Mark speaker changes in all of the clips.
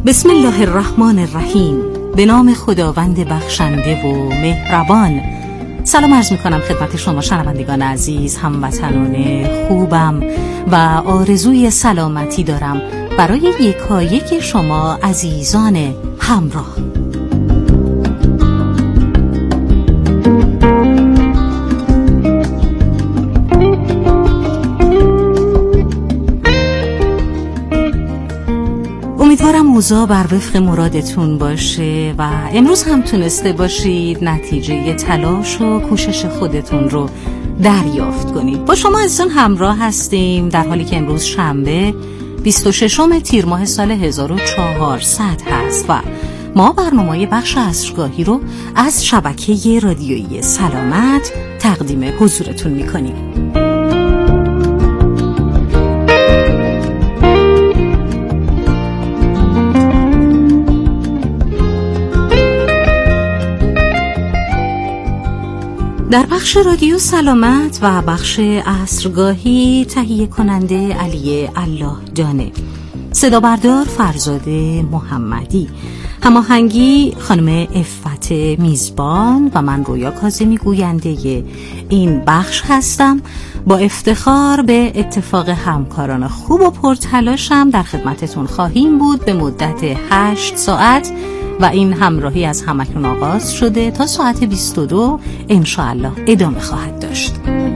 Speaker 1: بسم الله الرحمن الرحیم. به نام خداوند بخشنده و مهربان. سلام عرض میکنم خدمت شما شنوندگان عزیز، هموطنان خوبم و آرزوی سلامتی دارم برای یکایک شما عزیزان همراه. امیدوارم اوضاع بر وفق مرادتون باشه و امروز هم تونسته باشید نتیجه تلاش و کوشش خودتون رو دریافت کنید. با شما عزیزان همراه هستیم در حالی که امروز شنبه 26 تیر ماه سال 1400 هست و ما برنامه بخش عصرگاهی رو از شبکه رادیویی سلامت تقدیم حضورتون میکنیم. در بخش رادیو سلامت و بخش عصرگاهی تهیه کننده علی الله جانه، صدا بردار فرزاده محمدی، هماهنگی خانم عفت میزبان و من رویا کاظمی گوینده این بخش هستم. با افتخار به اتفاق همکاران خوب و پرتلاشم در خدمتتون خواهیم بود به مدت 8 ساعت و این همراهی از همکنون آغاز شده تا ساعت 22 انشاءالله ادامه خواهد داشت.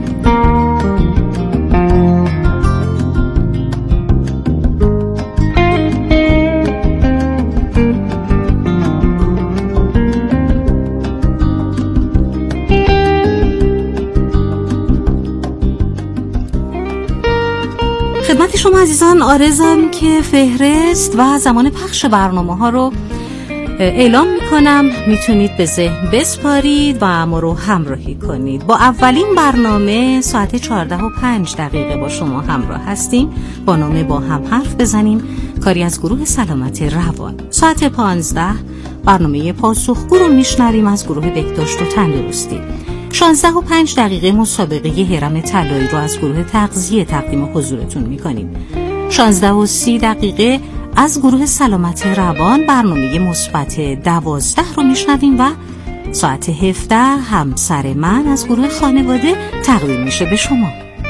Speaker 1: خدمت شما عزیزان عارضم که فهرست و زمان پخش برنامه ها رو اعلام میکنم. میتونید به ذهن بسپارید و ما رو همراهی کنید. با اولین برنامه ساعت 14:05 با شما همراه هستیم با نام با هم حرف بزنیم، کاری از گروه سلامت روان. ساعت 15 برنامه پاسخگو رو میشنویم از گروه بهداشت و تندرستی. 16:05 مسابقه هرم طلایی رو از گروه تغذیه تقدیم حضورتون میکنیم. 16:30 از گروه سلامت روان برنامه مثبت 12 رو میشنویم و ساعت 17 همسر من از گروه خانواده تقدیم میشه به شما.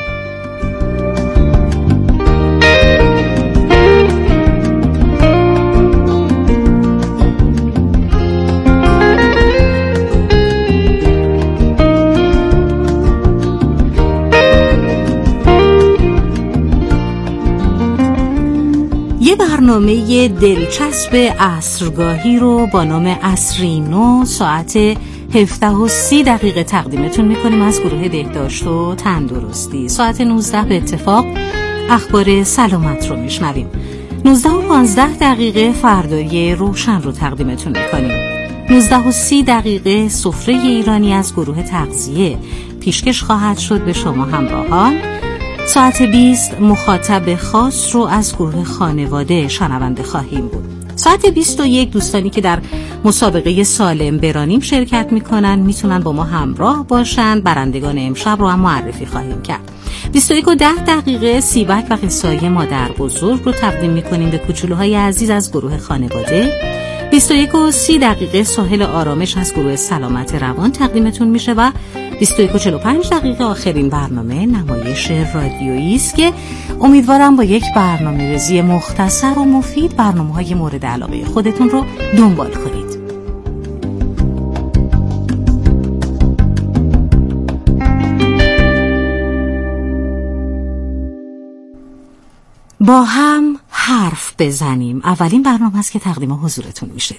Speaker 1: برنامه دلچسب عصرگاهی رو با نام عصرینو ساعت 17:30 تقدیمتون میکنیم از گروه بهداشت و تندرستی. ساعت 19 به اتفاق اخبار سلامت رو میشنویم. 19:15 فردای روشن رو تقدیمتون میکنیم. 19:30 سفره ایرانی از گروه تغذیه پیشکش خواهد شد به شما همراهان. ساعت 20 مخاطب خاص رو از گروه خانواده شنونده خواهیم بود. ساعت 21 دوستانی که در مسابقه سالم برانیم شرکت میکنن میتونن با ما همراه باشن. برندگان امشب رو هم معرفی خواهیم کرد. 21:10 سیبک و قصه‌های مادر بزرگ رو تقدیم میکنیم به کوچولوهای عزیز از گروه خانواده. 21:30 ساحل آرامش از گروه سلامت روان تقدیمتون میشه و 21:45 آخرین برنامه نمایش رادیویی است که امیدوارم با یک برنامه‌ریزی مختصر و مفید برنامه‌های مورد علاقه خودتون رو دنبال کنید. با هم حرف بزنیم اولین برنامه است که تقدیم حضورتون میشه.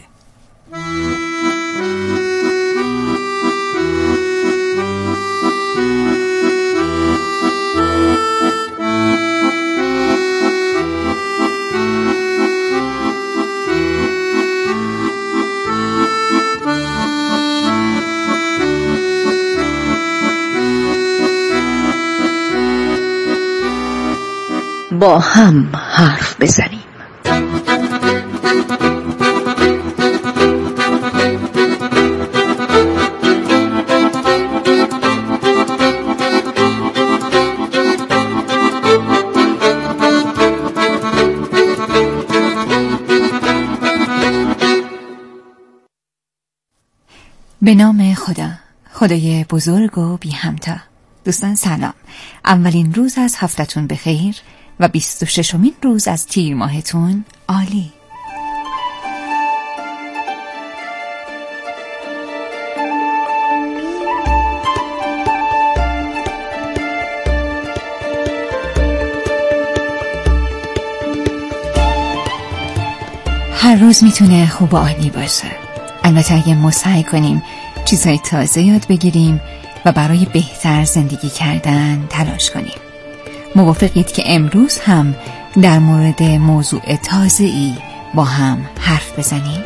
Speaker 2: با هم حرف بزنیم.
Speaker 3: به نام خدا، خدای بزرگ و بی همتا. دوستان سلام. اولین روز از هفتتون بخیر و 26مین روز از تیر ماهتون عالی. هر روز میتونه خوب و عالی باشه. البته اگه ما سعی کنیم چیزهای تازه یاد بگیریم و برای بهتر زندگی کردن تلاش کنیم. موافقید که امروز هم در مورد موضوع تازه‌ای با هم حرف بزنیم؟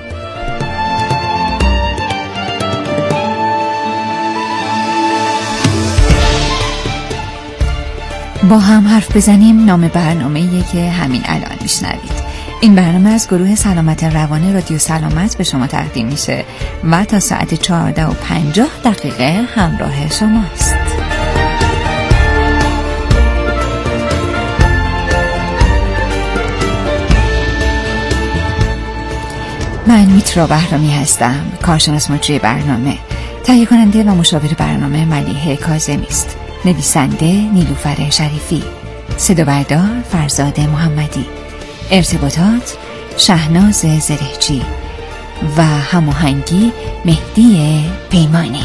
Speaker 3: با هم حرف بزنیم نام برنامه‌ایه که همین الان میشنوید. این برنامه از گروه سلامت روان رادیو سلامت به شما تقدیم میشه و تا ساعت 14:50 همراه شماست. من میترا بهرامی هستم، کارشناس مجری برنامه، تهیه کننده و مشاور برنامه ملیحه کاظمی است، نویسنده نیلوفر شریفی، صدا بردار فرزاد محمدی، ارتباطات شهناز زرهچی و هماهنگی مهدی پیمانی.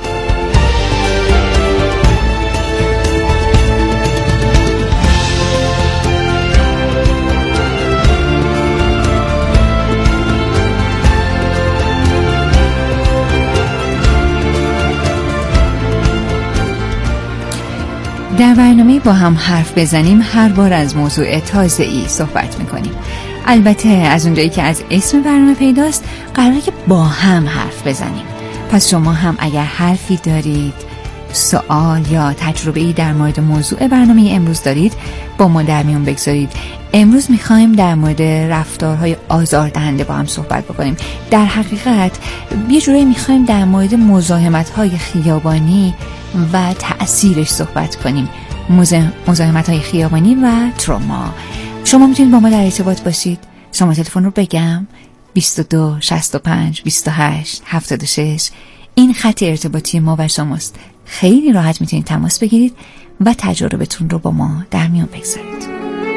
Speaker 3: در برنامه با هم حرف بزنیم هر بار از موضوع تازه‌ای صحبت میکنیم. البته از اونجایی که از اسم برنامه پیداست قراره که با هم حرف بزنیم. پس شما هم اگر حرفی دارید، سوال یا تجربه‌ای در مورد موضوع برنامه امروز دارید با ما در میون بگذارید. امروز میخوایم در مورد رفتارهای آزاردهنده با هم صحبت بکنیم. در حقیقت یه جورایی میخوایم در مورد مزاحمت‌های خیابانی و تأثیرش صحبت کنیم. مزاحمت‌های خیابانی و تروما. شما میتونید با ما در ارتباط باشید. شما تلفن رو بگم 22 65 28 76. این خط ارتباطی ما و شماست. خیلی راحت میتونید تماس بگیرید و تجربتون رو با ما در میون بگذارید.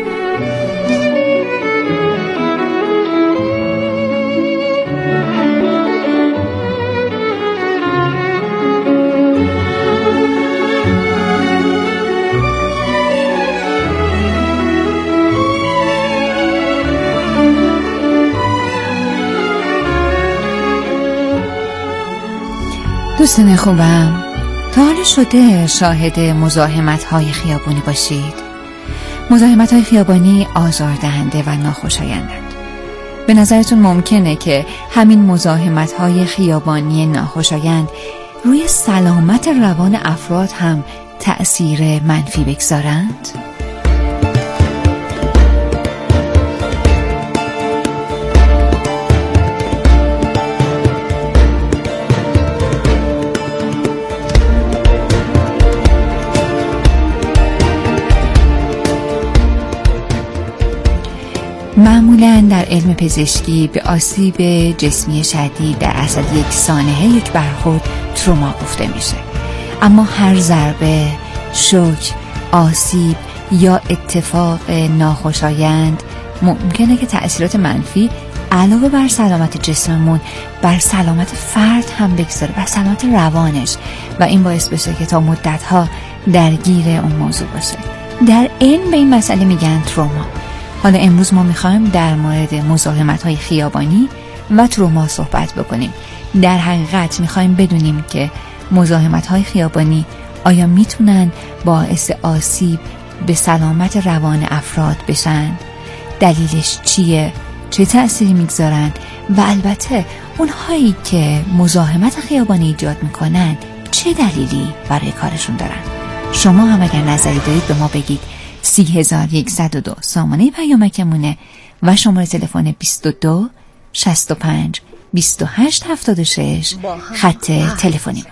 Speaker 3: دوستان خوبم، تا حالا شده شاهد مزاحمت‌های خیابانی باشید؟ مزاحمت‌های خیابانی آزاردهنده و ناخوشایندند. به نظرتون ممکنه که همین مزاحمت‌های خیابانی ناخوشایند روی سلامت روان افراد هم تأثیر منفی بگذارند؟ معمولاً در علم پزشکی به آسیب جسمی شدید در اصل یک سانحه یک برخورد تروما گفته میشه. اما هر ضربه، شوک، آسیب یا اتفاق ناخوشایند ممکنه که تأثیرات منفی علاوه بر سلامت جسممون بر سلامت فرد هم بگذاره، بر سلامت روانش، و این باعث بشه که تا مدت‌ها درگیر اون موضوع باشه. در علم به این مسئله میگن تروما. حالا امروز ما میخوایم در مورد مزاحمت‌های خیابانی و تروما صحبت بکنیم. در حقیقت میخوایم بدونیم که مزاحمت‌های خیابانی آیا میتونن باعث آسیب به سلامت روان افراد بشن؟ دلیلش چیه؟ چه تأثیری میگذارن؟ و البته اونهایی که مزاحمت خیابانی ایجاد میکنن چه دلیلی برای کارشون دارن؟ شما هم اگر نظری دارید به ما بگید. 30102 سامانه پیامکمونه و شماره تلفن 22 65 28 76 خط تلفنیمون.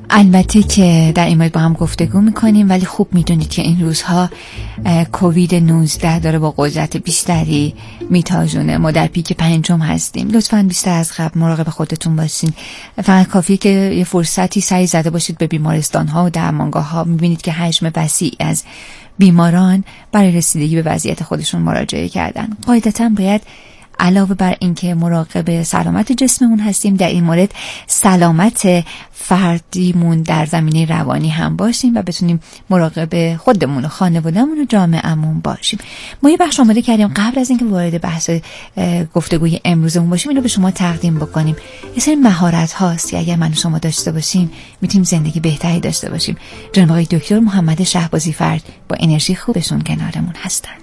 Speaker 3: البته که در این مورد با هم گفتگو میکنیم، ولی خوب میدونید که این روزها کووید 19 داره با قدرت بیشتری میتازونه. ما در پیک 5 هستیم. لطفاً بیشتر از قبل مراقب خودتون باشین. فقط کافیه که یه فرصتی سعی زده باشید به بیمارستان ها و درمانگاه ها. میبینید که حجم وسیعی از بیماران برای رسیدگی به وضعیت خودشون مراجعه کردن. قاعدتاً باید علاوه بر اینکه مراقب سلامت جسممون هستیم، در این مورد سلامت فردیمون در زمینه روانی هم باشیم و بتونیم مراقب خودمون و خانوادهمون و جامعهمون باشیم. ما یه بخش آماده کردیم قبل از اینکه وارد بحث گفتگوی امروزمون باشیم اینو به شما تقدیم بکنیم. یه سری مهارت هاست که اگر من و شما داشته باشیم میتونیم زندگی بهتری داشته باشیم. جناب آقای دکتر محمد شهبازی فرد با انرژی خوبشون کنارمون هستند.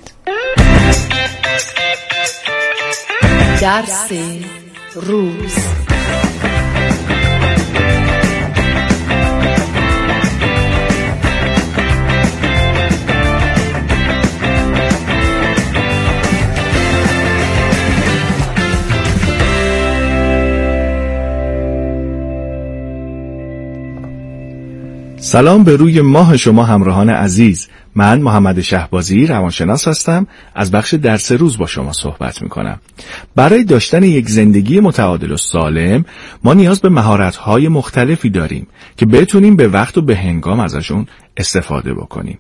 Speaker 2: درس روز.
Speaker 4: سلام به روی ماه شما همراهان عزیز. من محمد شهبازی روانشناس هستم. از بخش درس روز با شما صحبت میکنم. برای داشتن یک زندگی متعادل و سالم ما نیاز به مهارت‌های مختلفی داریم که بتونیم به وقت و به هنگام ازشون استفاده بکنیم.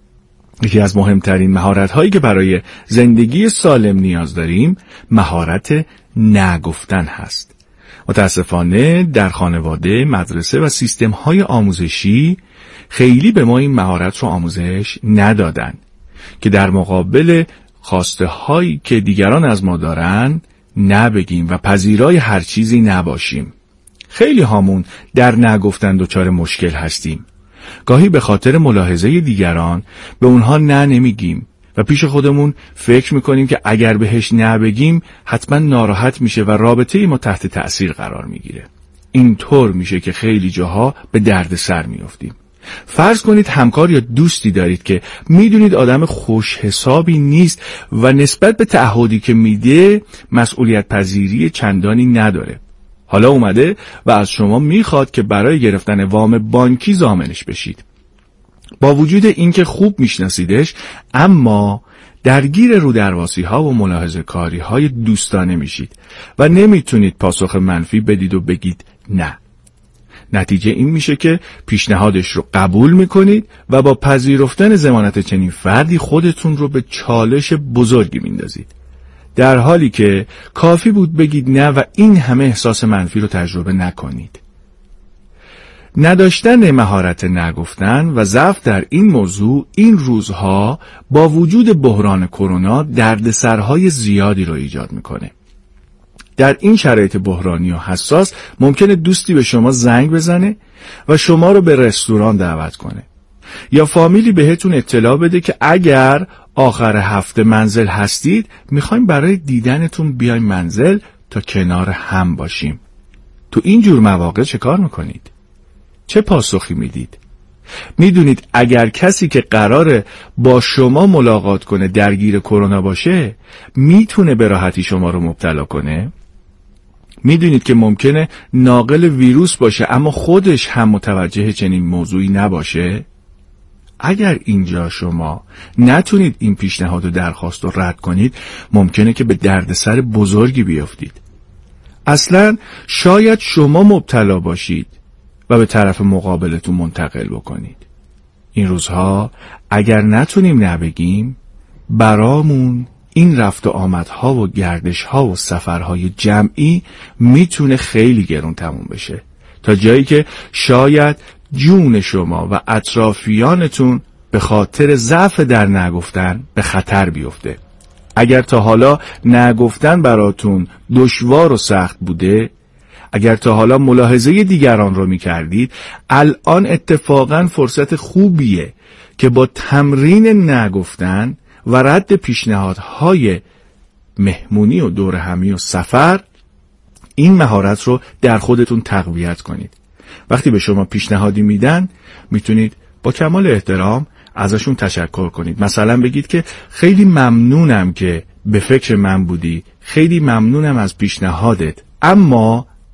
Speaker 4: یکی از مهمترین مهارت‌هایی که برای زندگی سالم نیاز داریم مهارت نگفتن هست. متاسفانه در خانواده، مدرسه و سیستم‌های آموزشی خیلی به ما این مهارت رو آموزش ندادن که در مقابل خواسته هایی که دیگران از ما دارن نبگیم و پذیرای هر چیزی نباشیم. خیلی هامون در نگفتن دچار مشکل هستیم. گاهی به خاطر ملاحظه دیگران به اونها نمیگیم و پیش خودمون فکر میکنیم که اگر بهش نبگیم حتما ناراحت میشه و رابطه ما تحت تأثیر قرار میگیره. اینطور میشه که خیلی جاها به درد سر میافتیم. فرض کنید همکار یا دوستی دارید که میدونید آدم خوش حسابی نیست و نسبت به تعهدی که میده مسئولیت پذیری چندانی نداره. حالا اومده و از شما میخواد که برای گرفتن وام بانکی ضامنش بشید. با وجود اینکه خوب میشناسیدش اما درگیر رودرواسی ها و ملاحظه کاری های دوستانه میشید و نمیتونید پاسخ منفی بدید و بگید نه. نتیجه این میشه که پیشنهادش رو قبول میکنید و با پذیرفتن ضمانت چنین فردی خودتون رو به چالش بزرگی میندازید، در حالی که کافی بود بگید نه و این همه احساس منفی رو تجربه نکنید. نداشتن مهارت نگفتن و ضعف در این موضوع این روزها با وجود بحران کرونا دردسرهای زیادی رو ایجاد میکنه. در این شرایط بحرانی و حساس ممکنه دوستی به شما زنگ بزنه و شما رو به رستوران دعوت کنه یا فامیلی بهتون اطلاع بده که اگر آخر هفته منزل هستید میخوایم برای دیدنتون بیایم منزل تا کنار هم باشیم. تو این جور مواقع چه کار میکنید؟ چه پاسخی میدید؟ میدونید اگر کسی که قراره با شما ملاقات کنه درگیر کرونا باشه میتونه به راحتی شما رو مبتلا کنه؟ میدونید که ممکنه ناقل ویروس باشه اما خودش هم متوجه چنین موضوعی نباشه؟ اگر اینجا شما نتونید این پیشنهاد و درخواست رو رد کنید ممکنه که به دردسر بزرگی بیافتید. اصلا شاید شما مبتلا باشید و به طرف مقابلتون منتقل بکنید. این روزها اگر نتونیم نبگیم برامون این رفت و آمدها و گردشها و سفرهای جمعی میتونه خیلی گرون تموم بشه تا جایی که شاید جون شما و اطرافیانتون به خاطر ضعف در نگفتن به خطر بیفته. اگر تا حالا نگفتن براتون دشوار و سخت بوده، اگر تا حالا ملاحظه دیگران رو میکردید، الان اتفاقا فرصت خوبیه که با تمرین نگفتن و رد پیشنهادهای مهمونی و دور همی و سفر این مهارت رو در خودتون تقویت کنید. وقتی به شما پیشنهادی میدن میتونید با کمال احترام ازشون تشکر کنید. مثلا بگید که خیلی ممنونم که به فکر من بودی، خیلی ممنونم از پیشنهادت، اما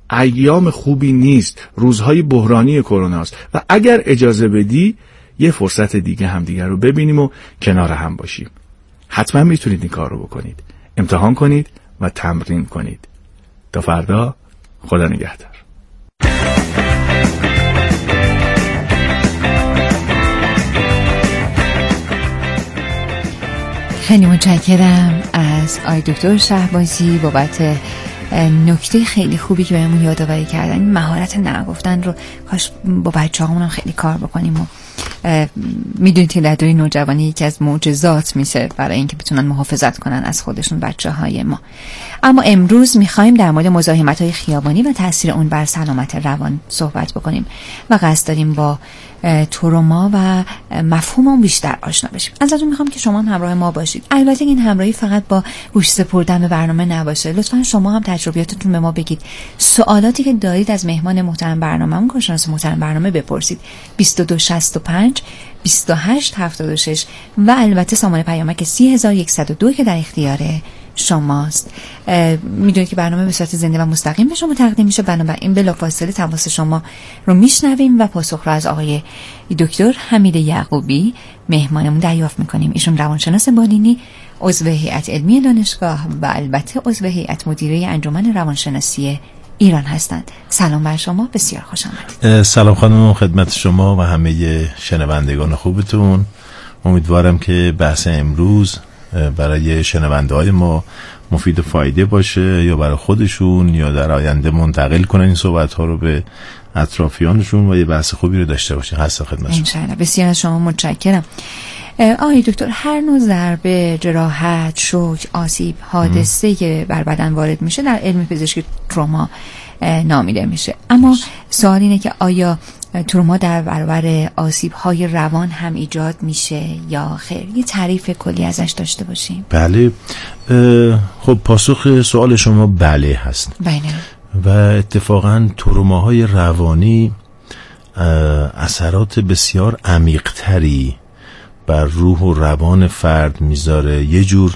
Speaker 4: ایام خوبی نیست، روزهای بحرانی کرونا است و اگر اجازه بدی یه فرصت دیگه همدیگر رو ببینیم و کنار هم باشیم. حتما میتونید این کار رو بکنید. امتحان کنید و تمرین کنید. تا فردا، خدا نگهدار.
Speaker 3: خیلی متشکرم از آقای دکتر شهبازی بابت نکته خیلی خوبی که بهمون یادآوری کردن. این مهارت نگفتن رو کاش با بچه‌هامون هم خیلی کار بکنیم و میدونید که در دوره نوجوانی یکی از معجزات میشه برای اینکه بتونن محافظت کنن از خودشون بچه‌های ما. اما امروز میخوایم در مورد مزاحمت‌های خیابانی و تاثیر اون بر سلامت روان صحبت بکنیم و قصد داریم با تروما و مفهوم اون بیشتر آشنا بشیم. ازتون میخوام که شما هم همراه ما باشید. البته این همراهی فقط با گوش سپردن به برنامه نباشه. لطفاً شما هم تجربیاتتون به ما بگید. سوالاتی که دارید از مهمان محترم برنامه‌مون، کارشناس محترم برنامه بپرسید. 2265 2876 و البته سامانه پیامک 30102 که در اختیار شماست. میدونید که برنامه به صورت زنده و مستقیم به شما تقدیم میشه، بنابراین بلافاصله تماس شما رو میشنویم و پاسخ رو از آقای دکتر حمید یعقوبی مهمانمون دریافت میکنیم. ایشون روانشناس بالینی، عضو هیئت علمی دانشگاه و البته عضو هیئت مدیره انجمن روانشناسی ایران هستند. سلام بر شما، بسیار خوش آمدید.
Speaker 5: سلام خانم، خدمت شما و همه شنوندگان خوبتون. امیدوارم که بحث امروز برای شنونده‌های ما مفید و فایده باشه، یا برای خودشون یا در آینده منتقل کنن این صحبت‌ها رو به اطرافیانشون و یه بحث خوبی رو داشته باشن. هست خدمت شما.
Speaker 3: انشاءالله. بسیار از شما متشکرم. آقای دکتر، هر نوع ضربه، جراحت، شوک، آسیب، حادثه که بر بدن وارد میشه در علم پزشکی تروما نامیده میشه. اما سوال اینه که آیا تروما در برابر آسیب‌های روان هم ایجاد میشه یا خیر؟ یه تعریف کلی ازش داشته باشیم.
Speaker 5: بله، خب پاسخ سوال شما بله هست.
Speaker 3: بله.
Speaker 5: و اتفاقا تروماهای روانی اثرات بسیار عمیق‌تری بر روح و روان فرد میذاره. یه جور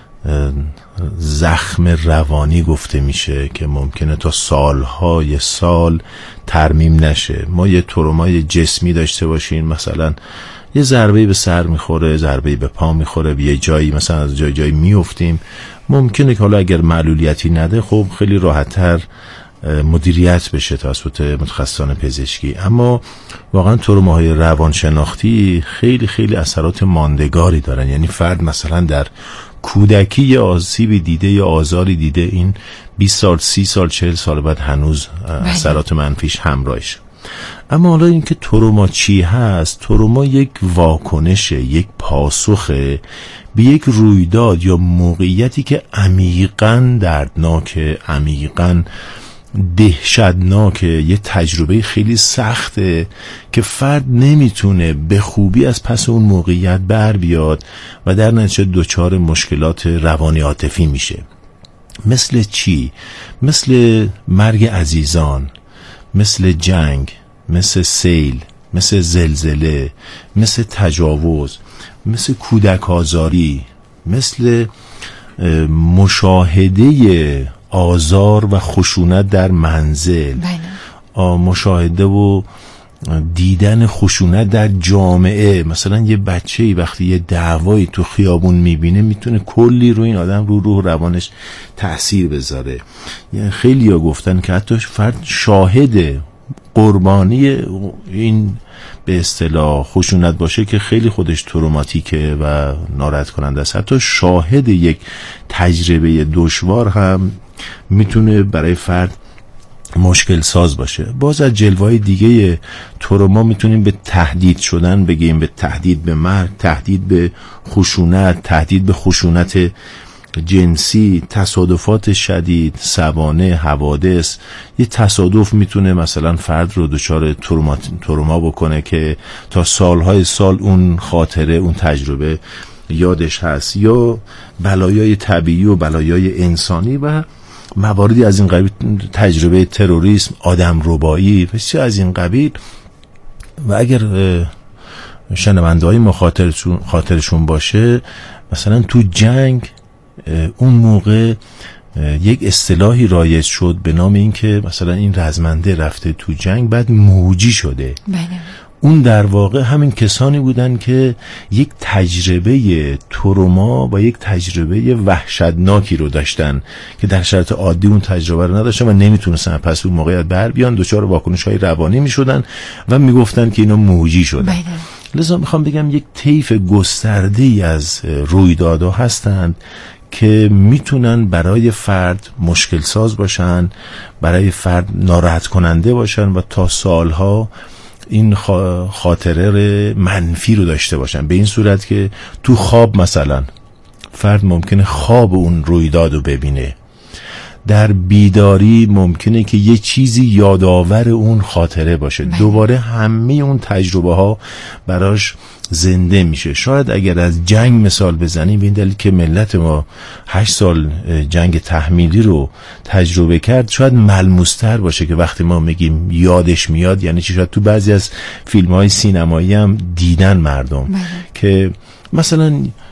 Speaker 5: زخم روانی گفته میشه که ممکنه تا سالهای سال ترمیم نشه. ما یه ترومای جسمی داشته باشین، مثلا یه ضربه‌ای به سر میخوره، ضربه‌ای به پا میخوره، یه جایی مثلا از جای میافتیم، ممکنه که حالا اگر معلولیتی نده خب خیلی راحت‌تر مدیریت بشه توسط متخصصان پزشکی. اما واقعا تروماهای روانشناختی خیلی خیلی اثرات ماندگاری دارن. یعنی فرد مثلا در کودکی یه آسیبی دیده یا آزاری دیده، این 20 سال 30 سال 40 سال بعد هنوز اثرات منفیش همراهشه. اما حالا اینکه تروما چی هست؟ تروما یک واکنشه، یک پاسخه به یک رویداد یا موقعیتی که عمیقاً دردناکه، عمیقاً دهشتناکه، یه تجربه خیلی سخته که فرد نمیتونه به خوبی از پس اون موقعیت بر بیاد و در نتیجه دچار مشکلات روانی عاطفی میشه. مثل چی؟ مثل مرگ عزیزان، مثل جنگ، مثل سیل، مثل زلزله، مثل تجاوز، مثل کودک آزاری، مثل مشاهده آزار و خشونت در منزل، مشاهده و دیدن خشونت در جامعه. مثلا یه بچه‌ای وقتی یه دعوایی تو خیابون میبینه میتونه کلی رو این آدم رو روح روانش تأثیر بذاره. یعنی خیلی ها گفتن که حتی فرد شاهد قربانی این به اصطلاح خشونت باشه که خیلی خودش تروماتیکه و ناراحت کننده است. حتی شاهد یک تجربه دشوار هم میتونه برای فرد مشکل ساز باشه. باز از جلوه‌های دیگه تروما میتونیم به تهدید شدن بگیم، به تهدید به مرگ، تهدید به خشونت، تهدید به خشونت جنسی، تصادفات شدید، سوانح، حوادث. یه تصادف میتونه مثلا فرد رو دچار تروما بکنه که تا سالهای سال اون خاطره، اون تجربه یادش هست. یا بلایای طبیعی و بلایای انسانی و مواردی از این قبیل، تجربه تروریسم، آدم ربایی و چیز از این قبیل. و اگر شنونده‌های ما خاطرشون باشه، مثلا تو جنگ اون موقع یک اصطلاحی رایج شد به نام این که مثلا این رزمنده رفته تو جنگ بعد موجی شده.
Speaker 3: بله.
Speaker 5: اون در واقع همین کسانی بودن که یک تجربه تروما و یک تجربه وحشتناکی رو داشتن که در شرایط عادی اون تجربه رو نداشتن و نمیتونستن پس اون موقعیت بر بیان، دچار واکنش‌های روانی میشدن و میگفتن که اینا موجی شدن.
Speaker 3: بله.
Speaker 5: لذا میخوام بگم یک طیف گسترده‌ای از رویدادها هستند که میتونن برای فرد مشکل ساز باشن، برای فرد ناراحت کننده باشن و تا سالها این خاطره منفی رو داشته باشن، به این صورت که تو خواب مثلا فرد ممکنه خواب اون رویداد رو ببینه، در بیداری ممکنه که یه چیزی یادآور اون خاطره باشه، دوباره همه اون تجربه ها براش زنده میشه. شاید اگر از جنگ مثال بزنیم به این دلیل که ملت ما 8 سال جنگ تحمیلی رو تجربه کرد شاید ملموستر باشه که وقتی ما میگیم یادش میاد یعنی چی. شاید تو بعضی از فیلم های سینمایی هم دیدن مردم که مثلا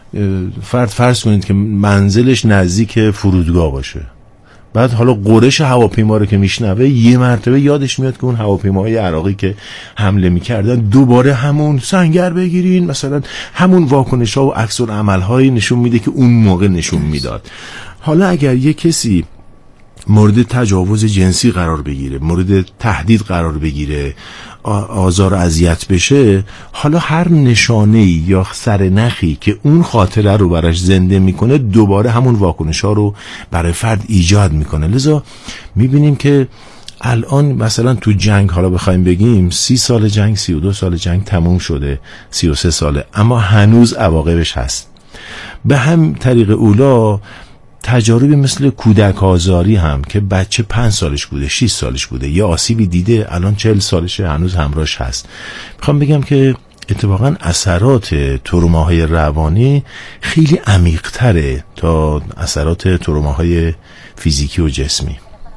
Speaker 5: فرض کنید که منزلش نزدیک فرودگاه باشه، بعد حالا قرش هواپیما رو که میشنوه یه مرتبه یادش میاد که اون هواپیماهای عراقی که حمله میکردن دوباره همون سنگر بگیرین، مثلا همون واکنش ها و عکس العمل هایی نشون میده که اون موقع نشون میداد. حالا اگر یه کسی مورد تجاوز جنسی قرار بگیره، مورد تهدید قرار بگیره، آزار و اذیت بشه، حالا هر نشانه‌ای یا سرنخی که اون خاطره رو براش زنده میکنه دوباره همون واکنش‌ها رو برای فرد ایجاد میکنه. لذا میبینیم که الان مثلا تو جنگ حالا بخوایم بگیم 30 سال جنگ، 32 سال جنگ تموم شده، 33 ساله، اما هنوز عواقبش هست. به هم طریق اولا تجاربی مثل کودک آزاری هم که بچه 5 سالش بوده، 6 سالش بوده، یا آسیبی دیده الان 40 سالشه هنوز همراهش هست. میخوام بگم که اتفاقا اثرات تروماهای روانی خیلی عمیق‌تره تا اثرات تروماهای فیزیکی و جسمی.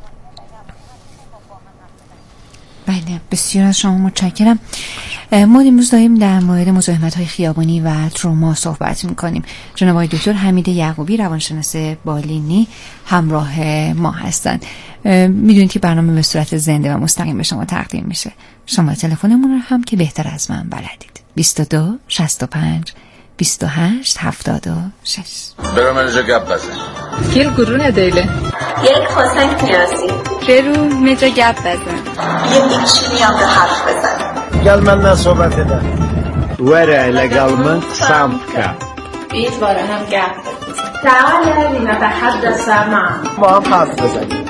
Speaker 3: بله، بسیار از شما متشکرم. ما امروز داریم در مورد مزاحمت‌های خیابانی و تروما صحبت می‌کنیم. جناب آقای دکتر حمید یعقوبی روانشناس بالینی همراه ما هستند. میدونید که برنامه به صورت زنده و مستقیم به شما تقدیم میشه. شما تلفنمون رو هم که بهتر از من بلدید. 22 65 28 76.
Speaker 6: برام اینجا گپ بزن.
Speaker 2: گل گرونه دیله.
Speaker 7: یک خواستنگ نیازی.
Speaker 2: برو مجا گپ بزن.
Speaker 7: یک چی میام به حرف بزن.
Speaker 8: گل من نصحبت ده. وره لگل من سمت که.
Speaker 7: بیت باره هم گپ بزن. تعال لنتحدث معا.
Speaker 8: با هم حرف بزنیم.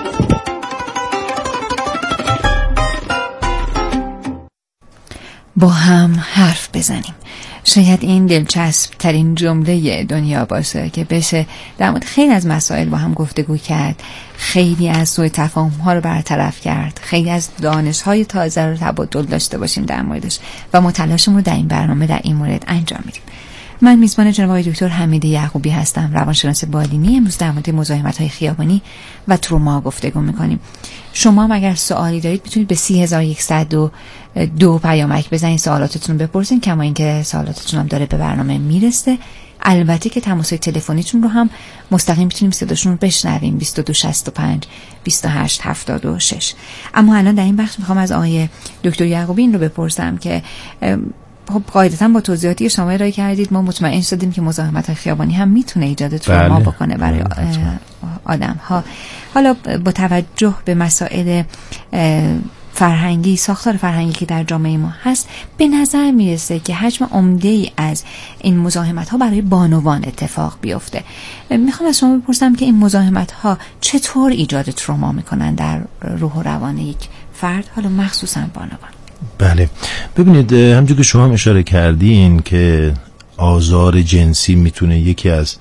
Speaker 3: با هم حرف بزنیم. شاید این دلچسب ترین جمله دنیا باشه که بشه در مورد خیلی از مسائل با هم گفتگو کرد، خیلی از سوء تفاهم ها رو برطرف کرد، خیلی از دانش های تازه رو تبادل داشته باشیم در موردش و ما تلاشمون رو در این برنامه در این مورد انجام میدیم. من میزبان جناب آقای دکتر حمید یعقوبی هستم، روانشناس بالینی. امروز در مورد مزاحمت‌های خیابانی و تروما گفتگو می‌کنیم. شما هم اگر سوالی دارید میتونید به 3102 پیامک بزنید، سوالاتتون رو بپرسین، کما اینکه سوالاتتون هم داره به برنامه میرسه. البته که تماس‌های تلفنیتون رو هم مستقیم میتونیم صداشون رو بشنویم 22 65 28 76. اما الان در این بخش میخوام از آقای دکتر یعقوبی این رو بپرسم که خب قاعدتا با توضیحاتی که شما ارائه کردید ما مطمئن شدیم که مزاحمت خیابانی هم میتونه ایجاد تروما بکنه برای آدم ها. حالا با توجه به مسائل فرهنگی، ساختار فرهنگی که در جامعه ما هست، به نظر میرسه که حجم عمده‌ای از این مزاحمت ها برای بانوان اتفاق بیفته. میخوام از شما بپرسم که این مزاحمت ها چطور ایجاد تروما میکنن در روح و روان یک فرد، حالا مخصوصا بانوان؟
Speaker 5: بله، ببینید همونجور که شما هم اشاره کردین که آزار جنسی میتونه یکی از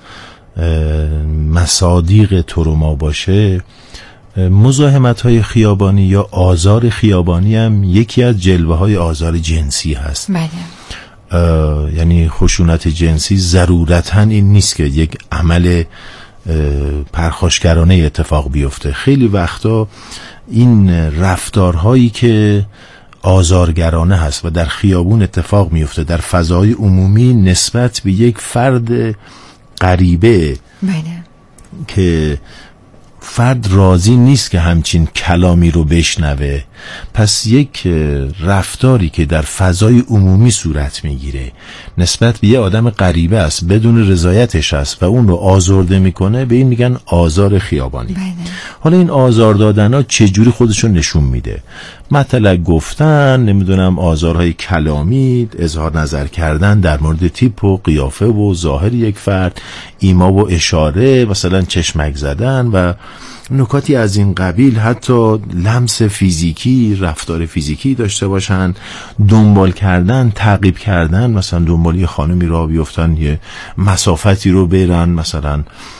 Speaker 5: مصادیق تروما باشه، مزاحمت‌های خیابانی یا آزار خیابانی هم یکی از جلوه‌های آزار جنسی هست.
Speaker 3: بله.
Speaker 5: یعنی خشونت جنسی ضرورتاً این نیست که یک عمل پرخاشگرانه اتفاق بیفته. خیلی وقتا این رفتارهایی که آزارگرانه هست و در خیابون اتفاق میفته، در فضای عمومی نسبت به یک فرد غریبه
Speaker 3: بله.
Speaker 5: که فرد راضی نیست که همچین کلامی رو بشنوه، پس یک رفتاری که در فضای عمومی صورت میگیره نسبت به یه آدم غریبه است، بدون رضایتش است و اون رو آزرده میکنه، به این میگن آزار خیابانی.
Speaker 3: بله.
Speaker 5: حالا این آزار دادن ها چجوری خودشون نشون میده؟ مطلق گفتن، نمیدونم آزارهای کلامی، اظهار نظر کردن در مورد تیپ و قیافه و ظاهر یک فرد، ایما و اشاره، مثلا چشمک زدن و نکاتی از این قبیل، حتی لمس فیزیکی، رفتار فیزیکی داشته باشن، دنبال کردن، تعقیب کردن، مثلا دنبال یه خانمی را بیفتن، یه مسافتی رو برن، مثلا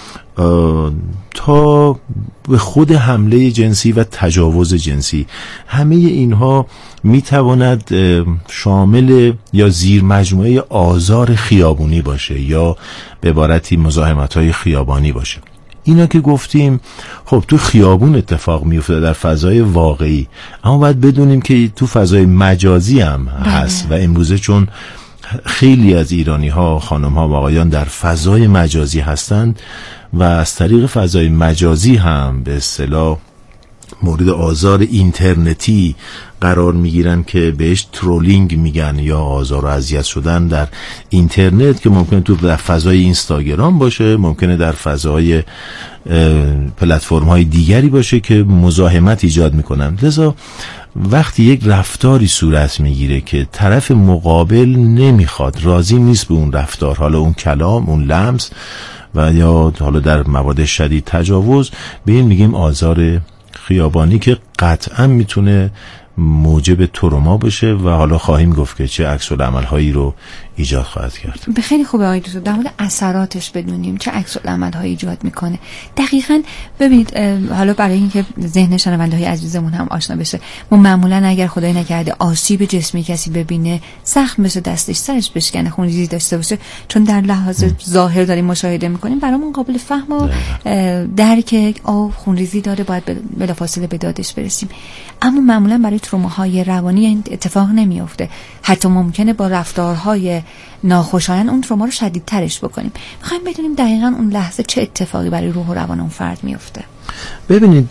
Speaker 5: تا به خود حمله جنسی و تجاوز جنسی. همه اینها میتواند شامل یا زیر مجموعه آزار خیابونی باشه یا به عبارتی مزاحمت‌های خیابانی باشه. اینا که گفتیم خب تو خیابون اتفاق میفته در فضای واقعی، اما باید بدونیم که تو فضای مجازی هم هست و امروزه چون خیلی از ایرانی ها، خانم ها و آقایان در فضای مجازی هستند و از طریق فضای مجازی هم به اصطلاح مورد آزار اینترنتی قرار میگیرن که بهش ترولینگ میگن یا آزار و اذیت شدن در اینترنت، که ممکنه تو در فضای اینستاگرام باشه، ممکنه در فضای پلتفرم های دیگری باشه که مزاحمت ایجاد میکنن. لذا وقتی یک رفتاری صورت میگیره که طرف مقابل نمیخواد، راضی نیست به اون رفتار، حالا اون کلام، اون لمس و یا حالا در موارد شدید تجاوز، به این میگیم آزار خیابانی که قطعا میتونه موجب تروما بشه و حالا خواهیم گفت که چه عکس العمل‌هایی رو ایجاد خواهد کرد.
Speaker 3: به خیلی خوبه آقای دکتر در مورد اثراتش بدونیم چه عکس العمل‌هایی ایجاد میکنه. دقیقاً ببینید، حالا برای اینکه ذهن شنونده‌های عزیزمون هم آشنا بشه، ما معمولاً اگر خدای نکرده آسیب جسمی کسی ببینه، زخم بشه دستش، سرش بشکنه، خونریزی داشته باشه، چون در لحاظ ظاهر داریم مشاهده میکنیم، برامون قابل فهم و درک خونریزی داره، باید بلافاصله به دادش برسیم. اما معمولاً برای تروماهای روانی این اتفاق نمیفته، حتی ممکنه با رفتارهای ناخوشایند اون تروما رو شدیدترش بکنیم. میخوایم بدونیم دقیقاً اون لحظه چه اتفاقی برای روح و روان اون فرد میفته.
Speaker 5: ببینید،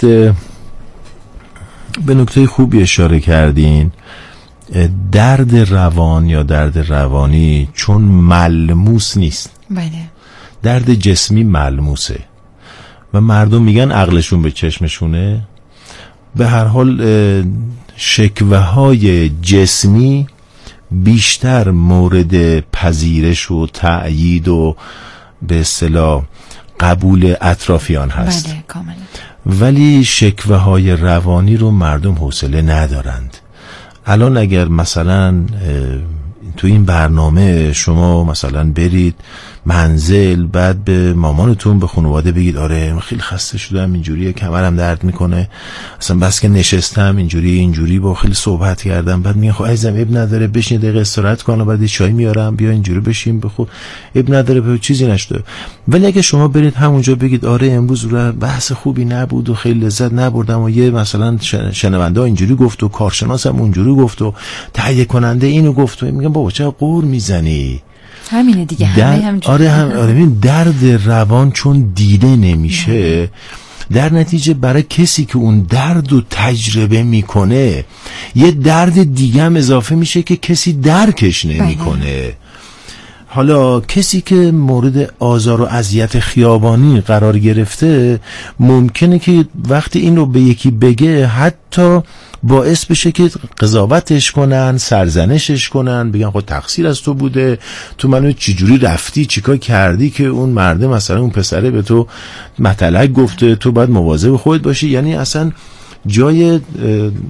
Speaker 5: به نکته خوبی اشاره کردین. درد روان یا درد روانی چون ملموس نیست،
Speaker 3: بله،
Speaker 5: درد جسمی ملموسه و مردم میگن عقلشون به چشمشونه. به هر حال شکوه های جسمی بیشتر مورد پذیرش و تأیید و به اصطلاح قبول اطرافیان هست.
Speaker 3: بله، کاملا.
Speaker 5: ولی شکوه های روانی رو مردم حوصله ندارند. الان اگر مثلا تو این برنامه شما مثلا برید منزل، بعد به مامانتون، به خانواده بگید آره من خیلی خسته شدم، اینجوریه، کمرم درد میکنه، اصلا بس که نشستم اینجوری با خیلی صحبت کردم، بعد میگن خب عزیزم اب نداره، بشین دقیقه استراحت کن، بعد چای میارم، بیا اینجوری بشین بخور، اب نداره، به چیزی نشده. ولی اگه شما برید همونجا بگید آره امروز بحث خوبی نبود و خیلی لذت نبردم و یه مثلا شنونده اینجوری گفت و کارشناسم اونجوری گفت و تهیه کننده اینو گفت، و میگن بابا چرا قور میزنی؟
Speaker 3: همینه دیگه، همه
Speaker 5: آره درد روان چون دیده نمیشه، در نتیجه برای کسی که اون درد رو تجربه میکنه یه درد دیگه هم اضافه میشه که کسی درکش نمیکنه. حالا کسی که مورد آزار و اذیت خیابانی قرار گرفته ممکنه که وقتی این رو به یکی بگه حتی باعث بشه که قضاوتش کنن، سرزنشش کنن، بگن خب تقصیر از تو بوده، تو منو چجوری رفتی، چیکار کردی که اون مرده مثلا اون پسره به تو مطلق گفته، تو باید مواظب خودت باشی. یعنی اصلا جای